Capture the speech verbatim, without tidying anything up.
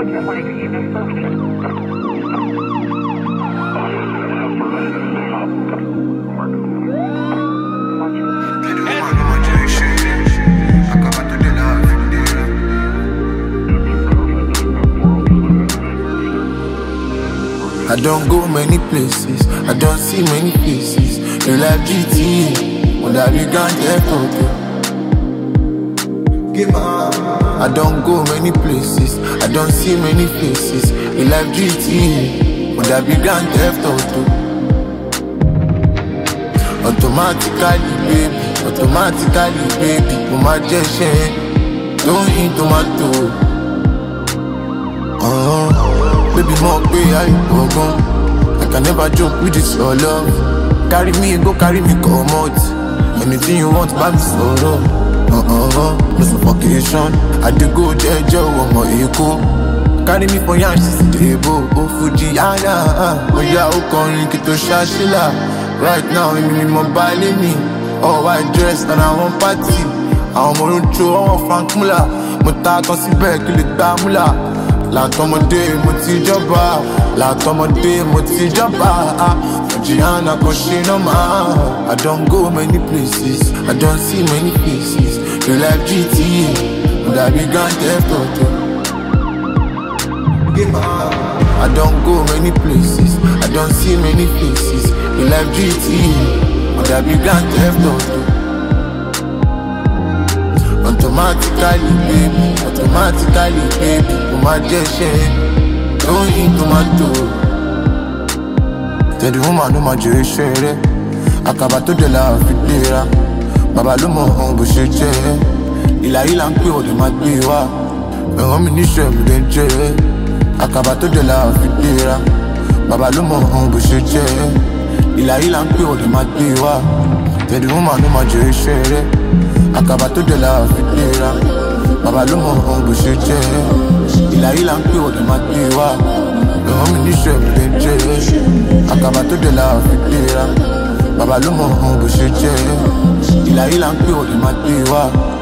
I don't go many places, I don't see many faces. You like G T A, when I be Grand Theft Auto. I don't go many places, I don't see many faces. You like G T A, when I be Grand Theft Auto. Automatically, baby, automatically, baby. With my gesture, don't eat tomato. Uh-huh. Baby, more pay, I go gone. I can never joke with this your love. Carry me, go carry me, come out. Anything you want, buy me solo. Uh-uh, no suffocation. I do go jejo, one more echo. Carry me for yan, she's table. Oh, Fuji, ah, ah, oh, yeah, oh, calling Kito Shashila. Right now, I'm in my belly, me. Oh, white dress, and I want party. I'm on show, I want Frank Mula. Mota, consi back, kill it, Damula. Látọmọdé mo ti jọba, látọmọdé mo ti jọba. Fujiana kò ṣe normal. I don't go many places, I don't see many faces. You like G T A, but I be Grand Theft Auto. I don't go many places, I don't see many faces. You like G T A, but I be Grand Theft Auto. Automatically, baby, automatically, baby. With my gesture, don't eat tomato. Tell the woman no my gesture. Akaba to de la fidera. Baba lo mo on bo se je. Ila ila npe o de ma gbe wa. Eran mi ni se mi den je. Akaba to de la fidera. Baba lo mo on bo se je. Ila ila npe o de ma gbe wa. Tell the woman no my gesture. Akaba to de la fidera. Baba lo mo on bo se je. Ila ila npe o de ma gbe wa. Eran mi ni se mi den je. Akaba to de la fidera. Baba lo mo on bo se je. Ila ila npe o de ma gbe wa.